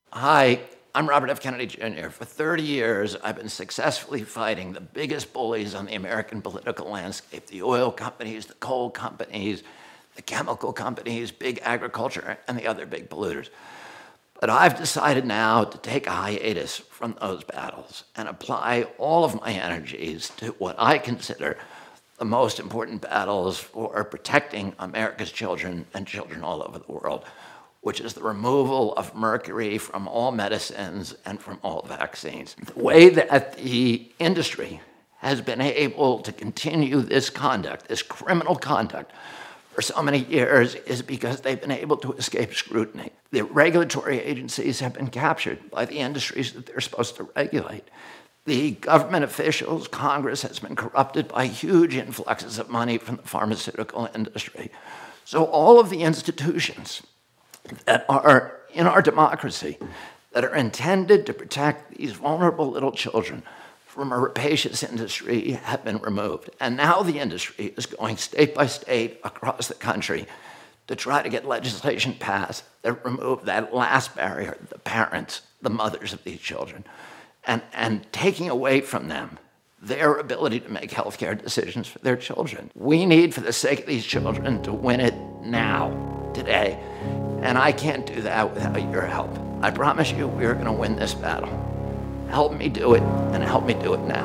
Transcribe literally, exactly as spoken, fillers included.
Hi, I'm Robert F. Kennedy Junior For thirty years, I've been successfully fighting the biggest bullies on the American political landscape, the oil companies, the coal companies, the chemical companies, big agriculture, and the other big polluters. But I've decided now to take a hiatus from those battles and apply all of my energies to what I consider the most important battles for protecting America's children and children all over the world, which is the removal of mercury from all medicines and from all vaccines. The way that the industry has been able to continue this conduct, this criminal conduct, for so many years is because they've been able to escape scrutiny. The regulatory agencies have been captured by the industries that they're supposed to regulate. The government officials, Congress has been corrupted by huge influxes of money from the pharmaceutical industry. So all of the institutions that are in our democracy that are intended to protect these vulnerable little children from a rapacious industry have been removed. And now the industry is going state by state across the country to try to get legislation passed that remove that last barrier, the parents, the mothers of these children, and, and taking away from them their ability to make healthcare decisions for their children. We need, for the sake of these children, to win it now, today. And I can't do that without your help. I promise you we're going to win this battle. Help me do it, and help me do it now.